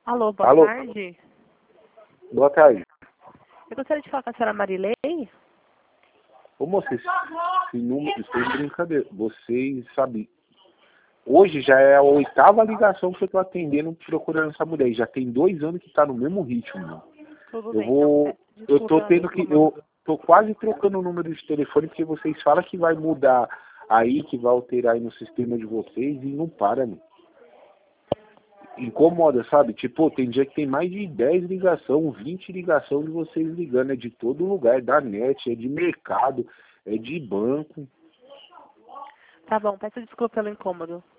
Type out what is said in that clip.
Alô, boa Alô, tarde. boa tarde. Eu gostaria de falar com a senhora Marilei. Ô moça, esse número, isso é brincadeira. Vocês sabem, hoje já é a 8ª ligação que eu tô atendendo procurando essa mulher. E já tem 2 anos que tá no mesmo ritmo, mano. Tudo Eu bem, então. vou. Peço Eu desculpa tô pela tendo que. incômodo. Eu tô quase trocando o número de telefone porque vocês falam que vai mudar aí, que vai alterar aí no sistema de vocês e não para, mano. Incomoda, sabe? Tipo, tem dia que tem mais de 10 ligação, 20 ligação de vocês ligando. É de todo lugar, é da net, é de mercado, é de banco. Tá bom, peço desculpa pelo incômodo.